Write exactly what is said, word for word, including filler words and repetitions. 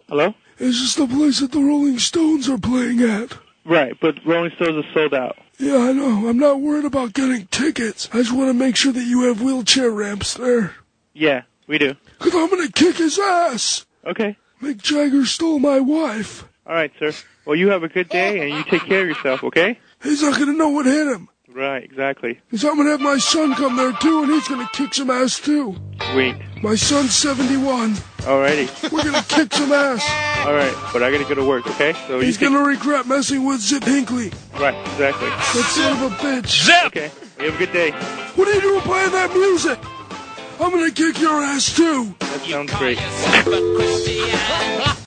Hello? Is this the place that the Rolling Stones are playing at? Right, but Rolling Stones are sold out. Yeah, I know. I'm not worried about getting tickets. I just want to make sure that you have wheelchair ramps there. Yeah, we do. Because I'm going to kick his ass. Okay. Mick Jagger stole my wife. All right, sir. Well, you have a good day, and you take care of yourself, okay? He's not going to know what hit him. Right, exactly. Because I'm going to have my son come there, too, and he's going to kick some ass, too. Sweet. My son's seventy-one. Alrighty. We're going to kick some ass. All right, but I got to go to work, okay? So He's you going to regret messing with Zip Hinckley. Right, exactly. That son of a bitch. Zip! Okay, you have a good day. What are you doing playing that music? I'm going to kick your ass, too. That sounds great. Yourself a Christian.